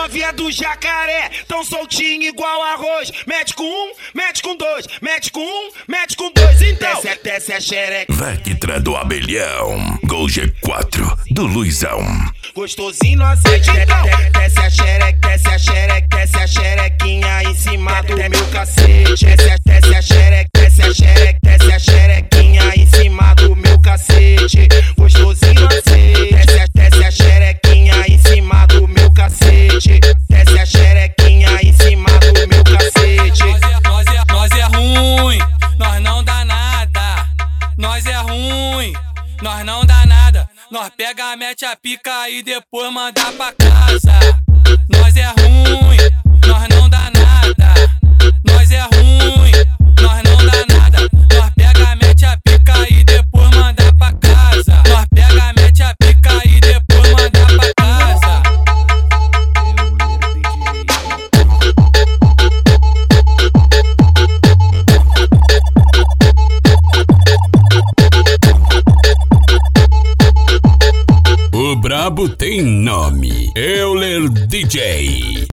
novinha do Jacaré, tão soltinho igual arroz. Mete com um, mete com dois, mete com um, mete com dois. Então, desce a xereca. Vectra do Abelhão, Gol G4 do Luizão. Gostosinho no azeite, desce a xereca, desce a xereca, desce a xerequinha em cima do meu cacete. Desce a xereca, desce a xereca, desce a xerequinha em cima do meu cacete. Gostosinho no azeite, desce a xerequinha em cima do meu cacete. Desce a xerequinha em cima do meu cacete. Nós é ruim, nós não dá nada. Nós é ruim, nós não dá nada. Nós pega, mete a pica e depois manda pra casa. Nós é ruim, nós não dá nada. Nós é ruim, nós não dá nada. Nós pega, mete a pica e depois manda pra casa. Nós pega, mete a pica e depois manda pra casa. O brabo tem nome, Euler DJ.